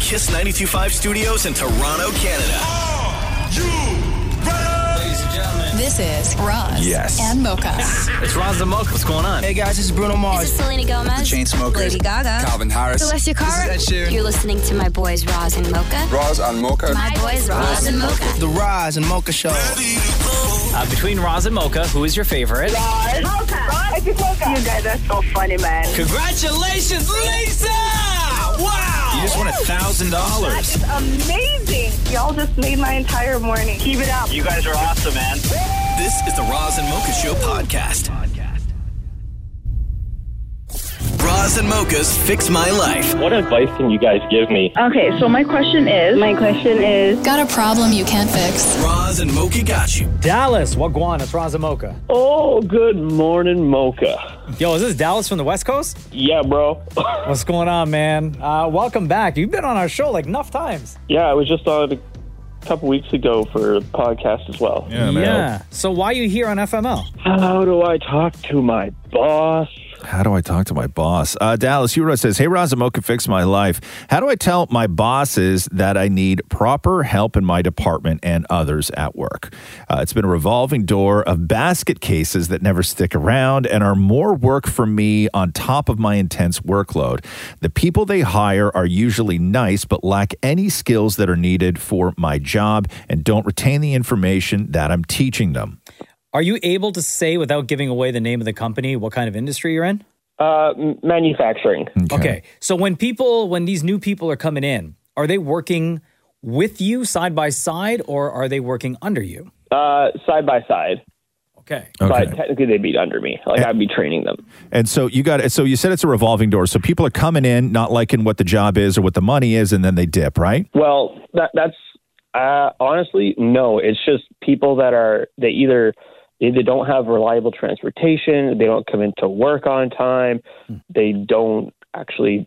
Kiss 92.5 Studios in Toronto, Canada. Ladies and gentlemen, This is Roz and Mocha. it's Roz and Mocha. What's going on? Hey guys, this is Bruno Mars. This is Selena Gomez. The Chainsmokers. Lady Gaga. Calvin Harris. Celestia Cara. This is Ed Sheeran. You're listening to my boys Roz and Mocha. Roz and Mocha. My boys Roz and Mocha. The Roz and Mocha Show. Between Roz and Mocha, who is your favorite? Mocha. You guys are so funny, man. Congratulations, Lisa! Wow! You just won $1,000. That is amazing. Y'all just made my entire morning. Keep it up. You guys are awesome, man. This is the Roz and Mocha Show podcast. Roz and Mocha's Fix My Life. What advice can you guys give me? Okay, so my question is... Got a problem you can't fix? Roz and Mocha got you. Dallas, Wagwan, it's Roz and Mocha. Oh, good morning, Mocha. Yo, is this Dallas from the West Coast? Yeah, bro. What's going on, man? Welcome back. You've been on our show like enough times. Yeah, I was just on a couple weeks ago for a podcast as well. Yeah. So why are you here on FML? How do I talk to my boss? How do I talk to my boss? Dallas Hero says, hey, Roz and Mocha, fix my life. How do I tell my bosses that I need proper help in my department and others at work? It's been a revolving door of basket cases that never stick around and are more work for me on top of my intense workload. The people they hire are usually nice, but lack any skills that are needed for my job and don't retain the information that I'm teaching them. Are you able to say, without giving away the name of the company, what kind of industry you're in? Manufacturing. Okay. So when these new people are coming in, are they working with you side by side or are they working under you? Side by side. Okay. But technically they'd be under me. I'd be training them. And so you said it's a revolving door. So people are coming in, not liking what the job is or what the money is, and then they dip, right? Well, that's honestly, no. It's just people that they either don't have reliable transportation, they don't come into work on time, they don't actually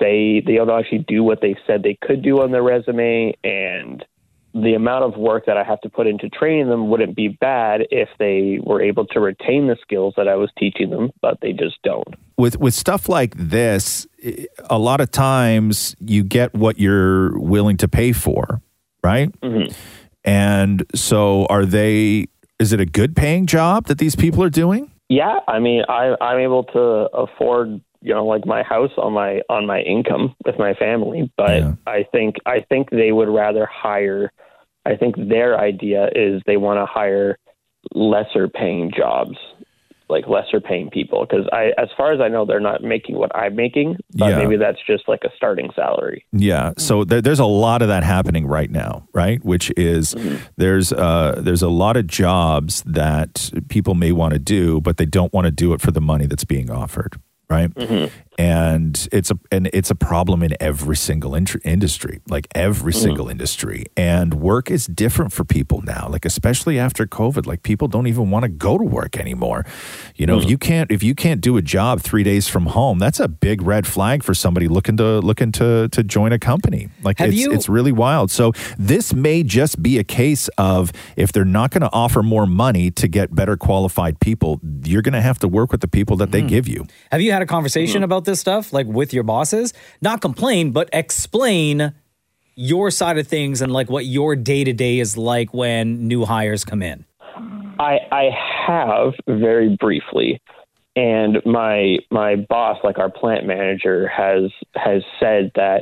do what they said they could do on their resume, and the amount of work that I have to put into training them wouldn't be bad if they were able to retain the skills that I was teaching them, but they just don't. With stuff like this, a lot of times you get what you're willing to pay for, right? Mm-hmm. And so is it a good paying job that these people are doing? Yeah, I mean, I'm able to afford, my house on my income with my family, but yeah. I think they would rather hire. I think their idea is they want to hire lesser paying jobs, like lesser paying people, because as far as I know, they're not making what I'm making, but maybe that's just like a starting salary. Yeah. So there's a lot of that happening right now, right? Which is there's a lot of jobs that people may want to do, but they don't want to do it for the money that's being offered. Right. Mm-hmm. And it's a problem in every single industry, like every single industry. And work is different for people now, like especially after COVID, like people don't even want to go to work anymore. If you can't do a job 3 days from home, that's a big red flag for somebody looking to join a company. Like it's really wild. So this may just be a case of if they're not going to offer more money to get better qualified people, you're going to have to work with the people that they give you. Have you had a conversation about this stuff, like with your bosses? Not complain, but explain your side of things and like what your day-to-day is like when new hires come in. I have very briefly, and my boss, like our plant manager, has said that,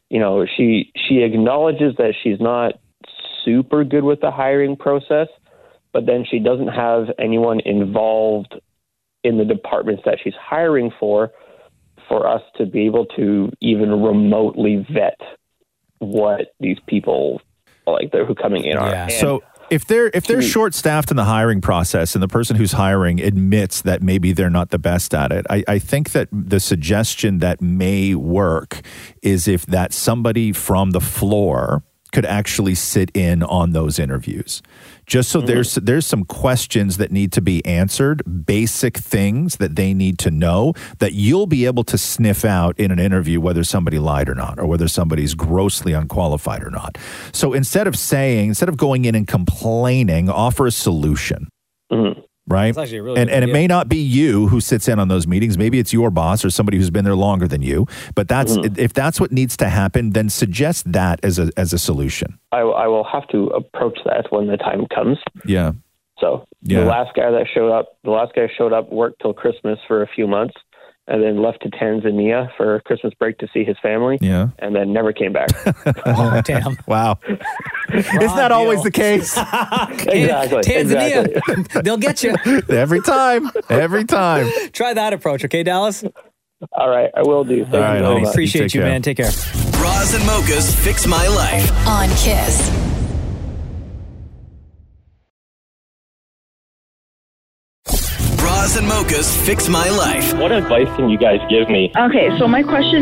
she acknowledges that she's not super good with the hiring process, but then she doesn't have anyone involved in the departments that she's hiring for us to be able to even remotely vet what these people like who coming in are. And so if they're short-staffed in the hiring process and the person who's hiring admits that maybe they're not the best at it, I think that the suggestion that may work is if that somebody from the floor could actually sit in on those interviews. Just so there's some questions that need to be answered, basic things that they need to know that you'll be able to sniff out in an interview whether somebody lied or not, or whether somebody's grossly unqualified or not. So instead of going in and complaining, offer a solution. Mm-hmm. right? That's actually a really and good it idea. may not be you who sits in on those meetings. Maybe it's your boss or somebody who's been there longer than you. But that's if that's what needs to happen, then suggest that as a solution. I will have to approach that when the time comes. Yeah. So Yeah. the last guy showed up, worked till Christmas for a few months, and then left to Tanzania for Christmas break to see his family. Yeah. And then never came back. Oh, damn. Wow. Isn't that always the case? Exactly. Tanzania, Exactly. they'll get you. Every time. Every time. Try that approach, okay, Dallas? All right, I will do. Thank All right, you very Holmes. much. Appreciate Take you, care. man. Take care. Roz and Mocha's Fix My Life. On Kiss. Roz and Mocha's Fix My Life. What advice can you guys give me? Okay, so my question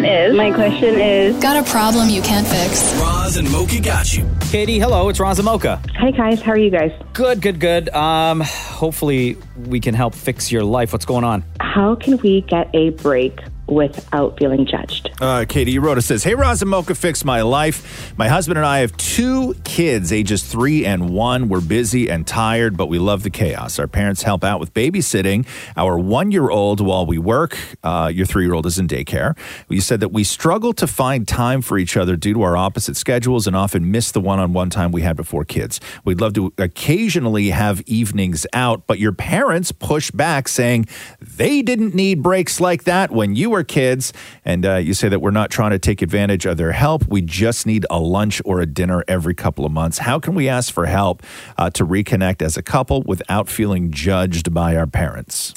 is, Got a problem you can't fix. Roz and Mocha got you. Katie, hello. It's Roz and Mocha. hi guys, how are you guys? Good. Hopefully we can help fix your life. What's going on? How can we get a break without feeling judged? Katie, you wrote, it says, "Hey, Roz and Mocha, fix my life. My husband and I have 2 kids, ages 3 and 1. We're busy and tired, but we love the chaos. Our parents help out with babysitting our 1-year-old while we work. Your 3-year-old is in daycare. You said that we struggle to find time for each other due to our opposite schedules and often miss the one-on-one time we had before kids. We'd love to occasionally have evenings out, but your parents push back saying they didn't need breaks like that when you were kids. And you say that we're not trying to take advantage of their help. We just need a lunch or a dinner every couple of months. How can we ask for help to reconnect as a couple without feeling judged by our parents?"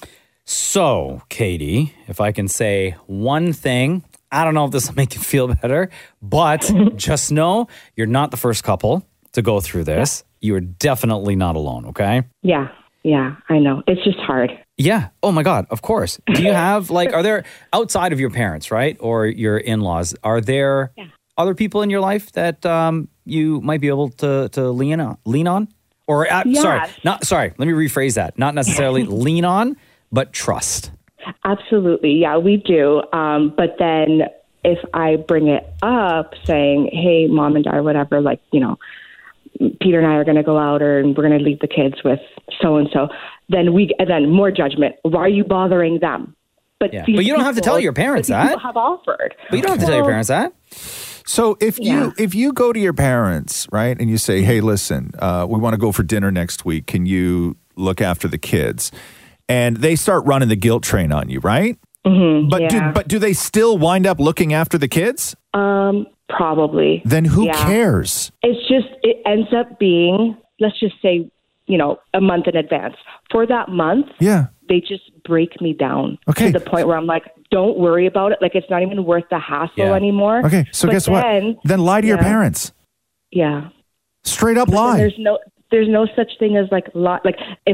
So, Katie, if I can say one thing, I don't know if this will make you feel better, but just know you're not the first couple to go through this. You are definitely not alone, okay? Yeah, I know. It's just hard. Yeah. Oh my God. Of course. Do you have are there outside of your parents, right? Or your in-laws, are there other people in your life that you might be able to lean on? Or let me rephrase that. Not necessarily lean on, but trust. Absolutely. Yeah, we do. But then if I bring it up saying, hey, mom and dad or whatever, Peter and I are going to go out and we're going to leave the kids with so-and-so, then more judgment. Why are you bothering them? But you don't have to tell your parents that. People have offered. But you don't have to tell your parents that. So if you go to your parents, right, and you say, "Hey, listen, we want to go for dinner next week. Can you look after the kids?" And they start running the guilt train on you, right? Mm-hmm, But do they still wind up looking after the kids? Probably. Then who cares? It ends up being, let's just say, a month in advance. For that month, they just break me down to the point where I'm like, don't worry about it. Like, it's not even worth the hassle anymore. Okay, so guess what? Then lie to your parents. Yeah. Straight up lie. There's no such thing as if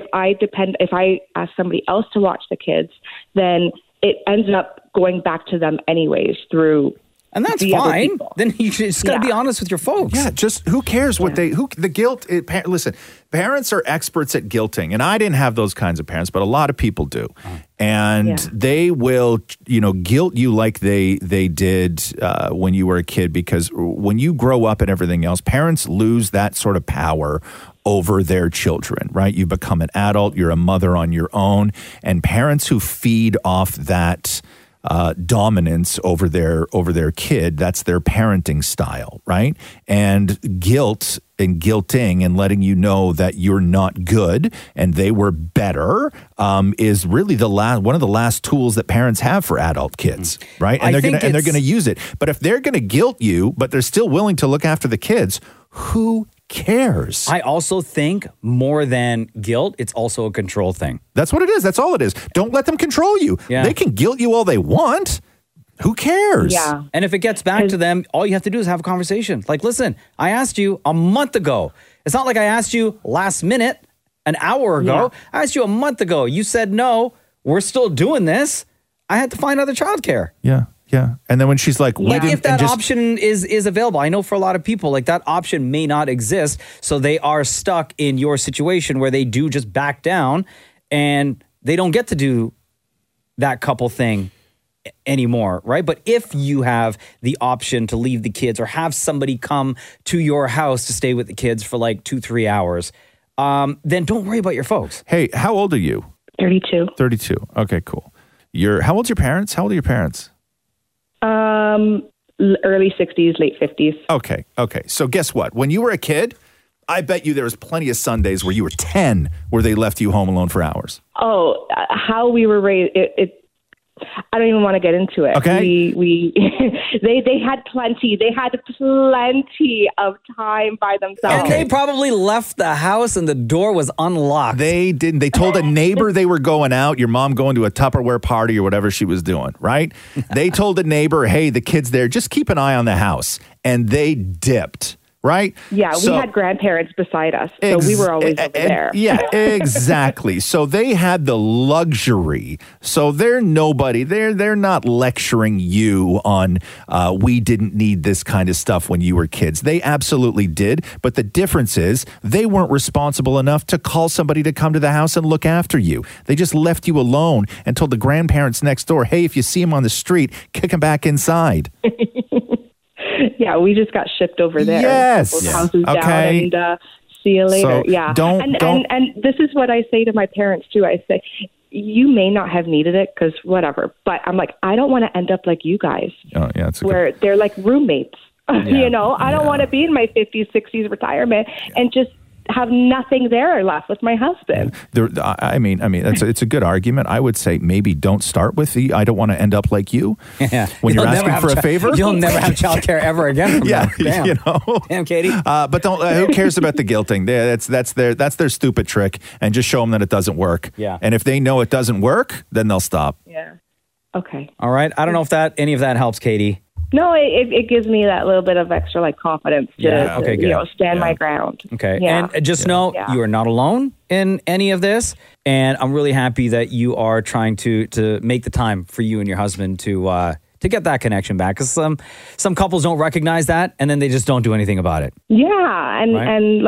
I ask somebody else to watch the kids, then it ends up going back to them anyways through. And that's fine. Then you just got to be honest with your folks. Yeah, just who cares what the guilt. Listen, parents are experts at guilting, and I didn't have those kinds of parents, but a lot of people do, and they will, guilt you like they did when you were a kid, because when you grow up and everything else, parents lose that sort of power over their children, right? You become an adult, you're a mother on your own, and parents who feed off that dominance over their kid, that's their parenting style, right? And guilt and guilting and letting you know that you're not good and they were better is really one of the last tools that parents have for adult kids, right? And they're gonna use it. But if they're gonna guilt you, but they're still willing to look after the kids, who cares? I also think more than guilt, it's also a control thing. That's what it is. That's all it is. Don't let them control you. Yeah. They can guilt you all they want. Who cares? Yeah. And if it gets back to them, all you have to do is have a conversation. Like, listen, I asked you a month ago. It's not like I asked you last minute, an hour ago. I asked you a month ago. You said no. We're still doing this. I had to find other childcare. Yeah. Yeah. And then when she's like, if that option is available, I know for a lot of people, that option may not exist. So they are stuck in your situation where they do just back down and they don't get to do that couple thing anymore, right? But if you have the option to leave the kids or have somebody come to your house to stay with the kids for 2-3 hours, then don't worry about your folks. Hey, how old are you? 32. 32. Okay, cool. How old's your parents? How old are your parents? Early 60s, late 50s. Okay. So guess what? When you were a kid, I bet you there was plenty of Sundays where you were 10 where they left you home alone for hours. Oh, how we were raised, I don't even want to get into it. Okay. They had plenty. They had plenty of time by themselves. And they probably left the house and the door was unlocked. They didn't. They told a neighbor they were going out, your mom going to a Tupperware party or whatever she was doing, right? They told a neighbor, hey, the kid's there. Just keep an eye on the house. And they dipped. Right? Yeah, we had grandparents beside us, so we were always over there. Yeah, exactly. So they had the luxury. So they're nobody. They're not lecturing you on we didn't need this kind of stuff when you were kids. They absolutely did. But the difference is they weren't responsible enough to call somebody to come to the house and look after you. They just left you alone and told the grandparents next door, hey, if you see him on the street, kick him back inside. Yeah, we just got shipped over there. Yes. Houses down and see you later. So yeah. Don't. And this is what I say to my parents too. I say, you may not have needed it because whatever, but I'm like, I don't want to end up like you guys. Oh yeah, where they're like roommates. You know, I don't want to be in my 50s, 60s retirement and just have nothing there left with my husband. I mean, it's a good argument. I would say maybe don't start with the I don't want to end up like you. Yeah. When you're asking for a favor, you'll never have childcare ever again. From yeah, Damn. you know. Damn, Katie. But don't. Who cares about the guilting? That's their stupid trick, and just show them that it doesn't work. Yeah. And if they know it doesn't work, then they'll stop. Yeah. Okay. All right. I don't know if any of that helps, Katie. No, it gives me that little bit of extra confidence to stand my ground. Okay. Yeah. And just know you are not alone in any of this. And I'm really happy that you are trying to make the time for you and your husband to get that connection back. Because some couples don't recognize that and then they just don't do anything about it. Yeah. And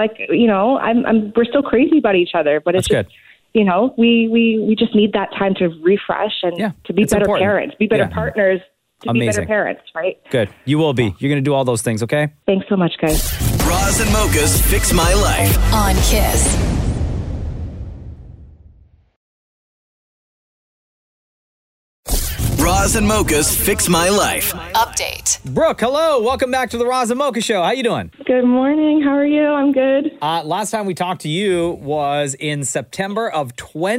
we're still crazy about each other, but it's That's just, good. We just need that time to refresh and to be better important. parents, be better partners. To be better parents, right? Good. You will be. You're going to do all those things, okay? Thanks so much, guys. Roz and Mocha's Fix My Life. On Kiss. Roz and Mocha's Fix My Life. Update. Brooke, hello. Welcome back to the Roz and Mocha Show. How you doing? Good morning. How are you? I'm good. Last time we talked to you was in September of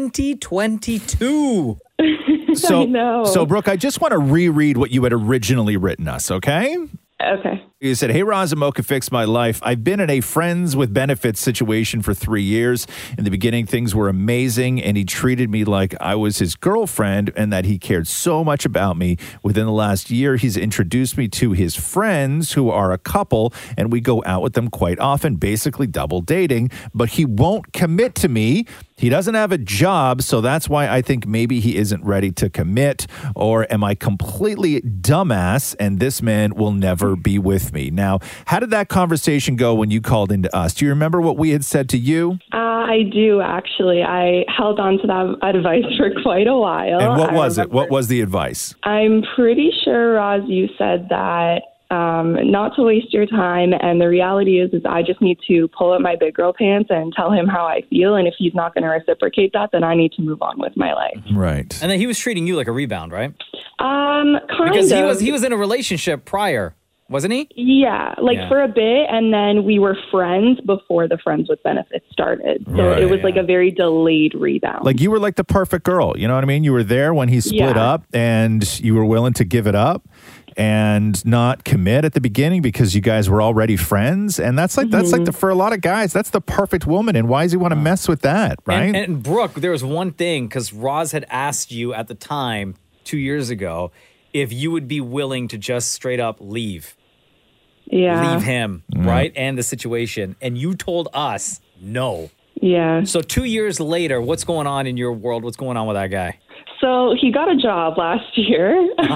2022. So, I know. So, Brooke, I just want to reread what you had originally written us, okay? Okay. You said, hey, Roz and Mocha, fix my life. I've been in a friends with benefits situation for 3 years. In the beginning, things were amazing, and he treated me like I was his girlfriend and that he cared so much about me. Within the last year, he's introduced me to his friends who are a couple, and we go out with them quite often, basically double dating, but he won't commit to me. He doesn't have a job, so that's why I think maybe he isn't ready to commit. Or am I completely dumbass and this man will never be with me? Now, how did that conversation go when you called into us? Do you remember what we had said to you? I do, actually. I held on to that advice for quite a while. And what was it? What was the advice? I'm pretty sure, Roz, you said that not to waste your time. And the reality is I just need to pull up my big girl pants and tell him how I feel. And if he's not going to reciprocate that, then I need to move on with my life. Right. And then he was treating you like a rebound, right? Kind because of. he was in a relationship prior, wasn't he? Yeah, for a bit. And then we were friends before the Friends with Benefits started. So it was like a very delayed rebound. Like you were like the perfect girl. You know what I mean? You were there when he split up and you were willing to give it up and not commit at the beginning because you guys were already friends. And that's like for a lot of guys, that's the perfect woman. And why does he want to mess with that, right? And Brooke, there was one thing, because Roz had asked you at the time 2 years ago if you would be willing to just straight up leave. Yeah. Leave him, right? And the situation. And you told us no. Yeah. So 2 years later, what's going on in your world? What's going on with that guy? So he got a job last year.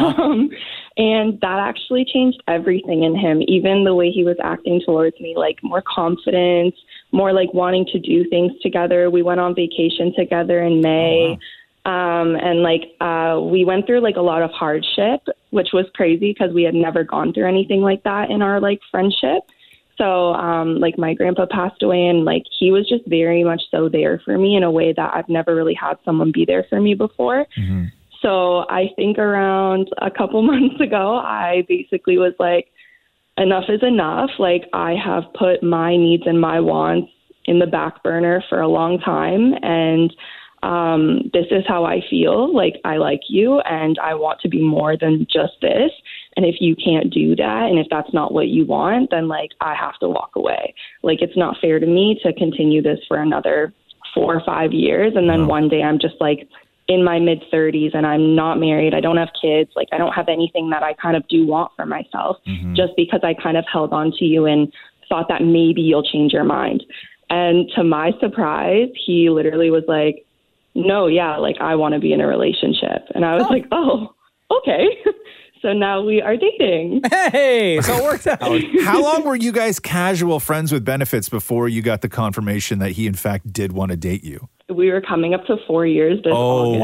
And that actually changed everything in him, even the way he was acting towards me, like more confidence, more like wanting to do things together. We went on vacation together in May. And we went through like a lot of hardship, which was crazy because we had never gone through anything like that in our like friendship. So, like, my grandpa passed away, and, like, he was just very much so there for me in a way that I've never really had someone be there for me before. Mm-hmm. So I think around a couple months ago, I basically was like, enough is enough. Like, I have put my needs and my wants in the back burner for a long time, and this is how I feel. Like, I like you, and I want to be more than just this. And if you can't do that, and if that's not what you want, then, like, I have to walk away. Like, it's not fair to me to continue this for another 4 or 5 years. And then one day I'm just, like, in my mid-30s, and I'm not married. I don't have kids. Like, I don't have anything that I kind of do want for myself, just because I kind of held on to you and thought that maybe you'll change your mind. And to my surprise, he literally was like, no, yeah, like, I want to be in a relationship. And I was like, oh, okay. So now we are dating. Hey, so it worked out. How long were you guys casual friends with benefits before you got the confirmation that he, in fact, did want to date you? We were coming up to 4 years this August.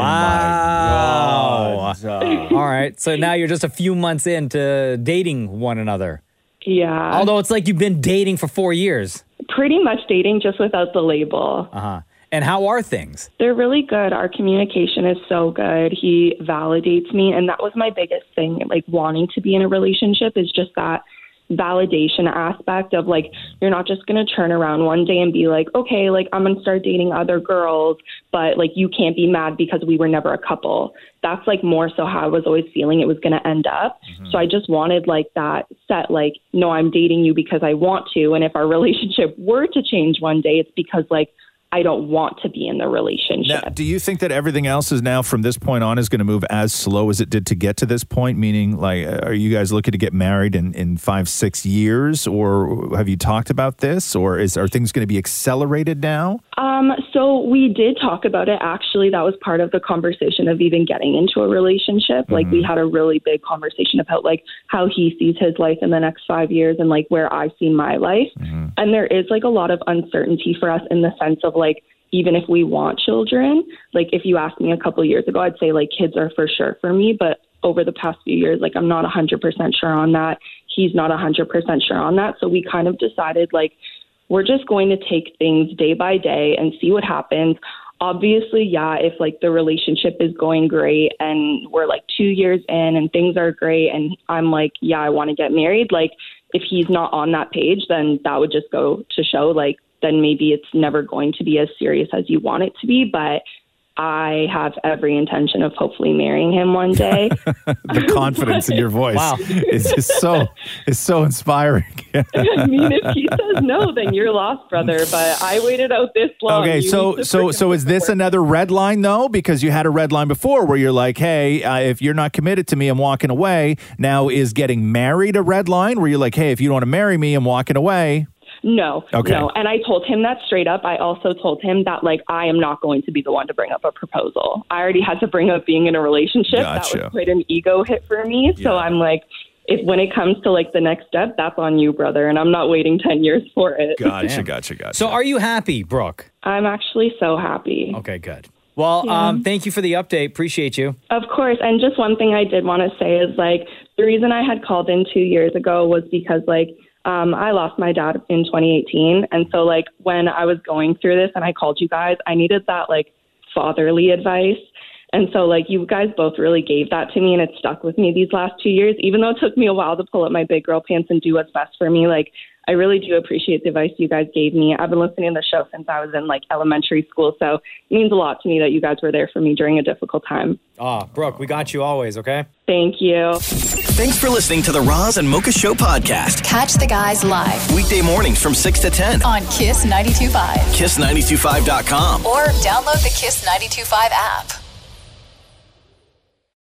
Wow. All right. So now you're just a few months into dating one another. Yeah. Although it's like you've been dating for 4 years. Pretty much dating, just without the label. Uh-huh. And how are things? They're really good. Our communication is so good. He validates me. And that was my biggest thing, like, wanting to be in a relationship, is just that validation aspect of, like, you're not just going to turn around one day and be like, okay, like, I'm going to start dating other girls, but, like, you can't be mad because we were never a couple. That's, like, more so how I was always feeling it was going to end up. So I just wanted, like, that set, like, no, I'm dating you because I want to. And if our relationship were to change one day, it's because, like, I don't want to be in the relationship. Now, do you think that everything else is now, from this point on, is going to move as slow as it did to get to this point? Meaning, like, are you guys looking to get married in 5-6 years, or have you talked about this, or are things going to be accelerated now? So we did talk about it. Actually, that was part of the conversation of even getting into a relationship. Like, we had a really big conversation about, like, how he sees his life in the next 5 years and, like, where I see my life. And there is, like, a lot of uncertainty for us in the sense of, like, even if we want children, like, if you asked me a couple of years ago, I'd say, like, kids are for sure for me. But over the past few years, like, I'm not 100% sure on that. He's not 100% sure on that. So we kind of decided, like, we're just going to take things day by day and see what happens. Obviously, yeah, if, like, the relationship is going great and we're, like, 2 years in and things are great and I'm like, yeah, I want to get married, like, if he's not on that page, then that would just go to show, like, then maybe it's never going to be as serious as you want it to be. But I have every intention of hopefully marrying him one day. The confidence in your voice is so inspiring. I mean, if he says no, then you're lost, brother. But I waited out this long. Okay, so is this another red line, though? Because you had a red line before where you're like, hey, if you're not committed to me, I'm walking away. Now, is getting married a red line where you're like, hey, if you don't want to marry me, I'm walking away? No, okay. No. And I told him that straight up. I also told him that, like, I am not going to be the one to bring up a proposal. I already had to bring up being in a relationship. Gotcha. That was quite an ego hit for me. Yeah. So I'm like, when it comes to, like, the next step, that's on you, brother. And I'm not waiting 10 years for it. Gotcha. So are you happy, Brooke? I'm actually so happy. Okay, good. Well, thank you for the update. Appreciate you. Of course. And just one thing I did want to say is, like, the reason I had called in 2 years ago was because, like, I lost my dad in 2018. And so, like, when I was going through this and I called you guys, I needed that, like, fatherly advice. And so, like, you guys both really gave that to me, and it stuck with me these last 2 years. Even though it took me a while to pull up my big girl pants and do what's best for me, like, I really do appreciate the advice you guys gave me. I've been listening to the show since I was in, like, elementary school, so it means a lot to me that you guys were there for me during a difficult time. Brooke, we got you always, okay? Thank you. Thanks for listening to the Roz and Mocha Show podcast. Catch the guys live Weekday mornings from 6 to 10 on Kiss 92.5. KISS925.com. Or download the Kiss 92.5 app.